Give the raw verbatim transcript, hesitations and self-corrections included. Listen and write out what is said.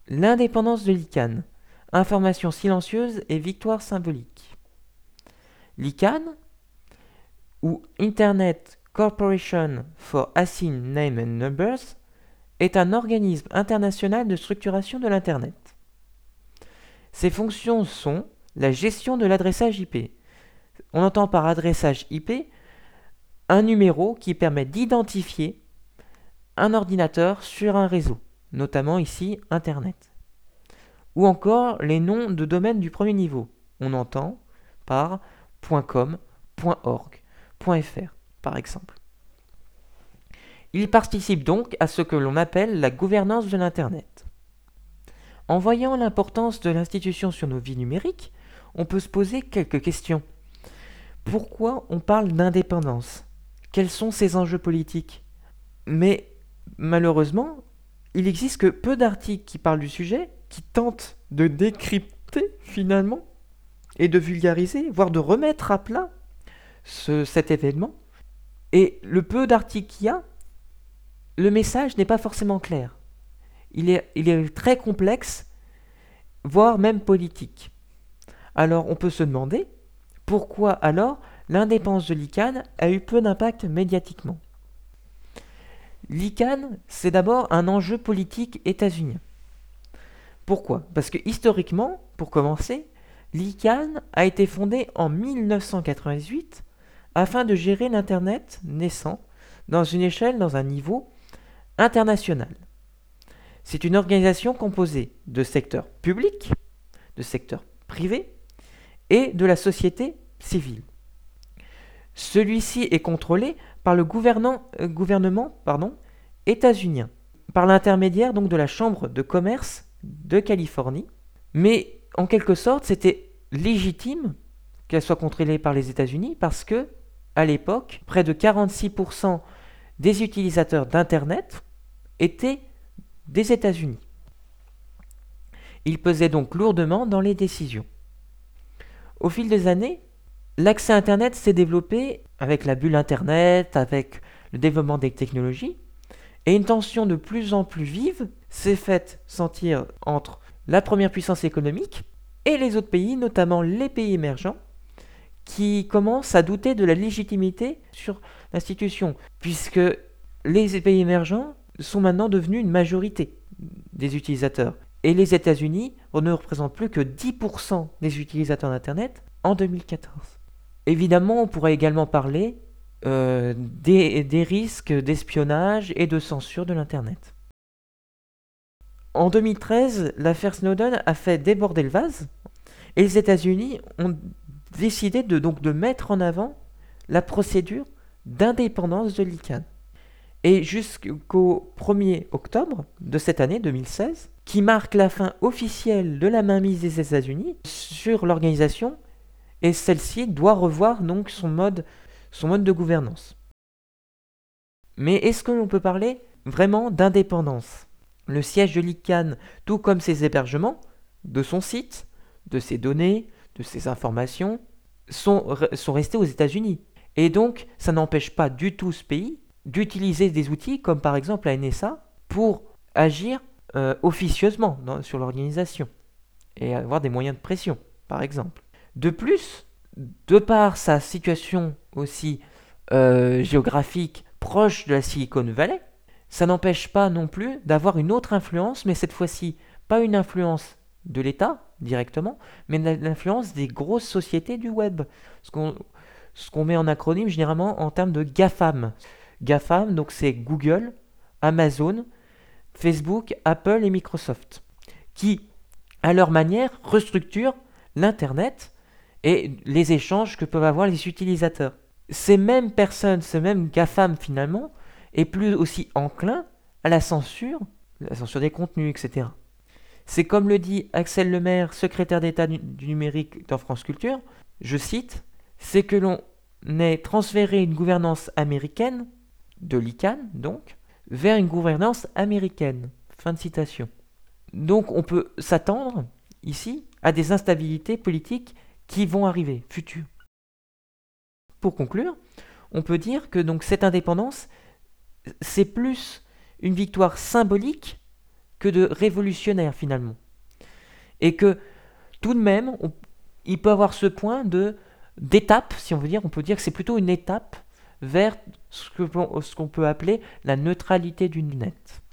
L'indépendance de l'I C A N. Information silencieuse et victoire symbolique. L'I C A N, ou Internet Corporation for Assigned Names and Numbers, est un organisme international de structuration de l'Internet. Ses fonctions sont la gestion de l'adressage I P. On entend par adressage I P un numéro qui permet d'identifier un ordinateur sur un réseau, notamment ici Internet. Ou encore les noms de domaines du premier niveau. On entend par .com, .org, .fr par exemple. Il participe donc à ce que l'on appelle la gouvernance de l'Internet. En voyant l'importance de l'institution sur nos vies numériques, on peut se poser quelques questions. Pourquoi on parle d'indépendance ? Quels sont ses enjeux politiques ? Mais malheureusement, il n'existe que peu d'articles qui parlent du sujet, qui tentent de décrypter finalement, et de vulgariser, voire de remettre à plat ce, cet événement. Et le peu d'articles qu'il y a, le message n'est pas forcément clair. Il est, il est très complexe, voire même politique. Alors on peut se demander, pourquoi alors l'indépendance de l'I C A N a eu peu d'impact médiatiquement ? L'I C A N, c'est d'abord un enjeu politique états-unien. Pourquoi ? Parce que historiquement, pour commencer, l'I C A N a été fondée en mille neuf cent quatre-vingt-dix-huit afin de gérer l'Internet naissant dans une échelle, dans un niveau international. C'est une organisation composée de secteurs publics, de secteurs privés et de la société civile. Celui-ci est contrôlé par le euh, gouvernement pardon, états-unien, par l'intermédiaire donc de la Chambre de commerce de Californie. Mais en quelque sorte, c'était légitime qu'elle soit contrôlée par les États-Unis parce que, à l'époque, près de quarante-six pour cent des utilisateurs d'Internet étaient des États-Unis. Ils pesaient donc lourdement dans les décisions. Au fil des années, l'accès à Internet s'est développé avec la bulle Internet, avec le développement des technologies, et une tension de plus en plus vive s'est faite sentir entre la première puissance économique et les autres pays, notamment les pays émergents, qui commencent à douter de la légitimité sur l'institution, puisque les pays émergents sont maintenant devenus une majorité des utilisateurs. Et les États-Unis ne représentent plus que dix pour cent des utilisateurs d'Internet en deux mille quatorze. Évidemment, on pourrait également parler euh, des, des risques d'espionnage et de censure de l'Internet. En deux mille treize, l'affaire Snowden a fait déborder le vase et les États-Unis ont décidé de, donc, de mettre en avant la procédure d'indépendance de l'I C A N. Et jusqu'au premier octobre de cette année deux mille seize, qui marque la fin officielle de la mainmise des États-Unis sur l'organisation, et celle-ci doit revoir donc son mode, son mode de gouvernance. Mais est-ce que l'on peut parler vraiment d'indépendance ? Le siège de l'I C A N, tout comme ses hébergements, de son site, de ses données, de ses informations, sont, sont restés aux États-Unis. Et donc, ça n'empêche pas du tout ce pays d'utiliser des outils comme par exemple la N S A pour agir euh, officieusement dans, sur l'organisation et avoir des moyens de pression, par exemple. De plus, de par sa situation aussi euh, géographique proche de la Silicon Valley, ça n'empêche pas non plus d'avoir une autre influence, mais cette fois-ci, pas une influence de l'État directement, mais l'influence des grosses sociétés du web. Ce qu'on, ce qu'on met en acronyme généralement en termes de GAFAM. GAFAM, donc c'est Google, Amazon, Facebook, Apple et Microsoft, qui, à leur manière, restructurent l'Internet et les échanges que peuvent avoir les utilisateurs. Ces mêmes personnes, ces mêmes GAFAM finalement, est plus aussi enclin à la censure, la censure des contenus, et cetera. C'est comme le dit Axel Lemaire, secrétaire d'État du, du numérique dans France Culture, je cite, « C'est que l'on ait transféré une gouvernance américaine, de l'I C A N donc, vers une gouvernance américaine. » Fin de citation. Donc on peut s'attendre, ici, à des instabilités politiques qui vont arriver, futures. Pour conclure, on peut dire que donc cette indépendance, c'est plus une victoire symbolique que de révolutionnaire finalement. Et que tout de même, on, il peut avoir ce point de d'étape, si on veut dire, on peut dire que c'est plutôt une étape vers ce que, ce qu'on peut appeler la neutralité du net.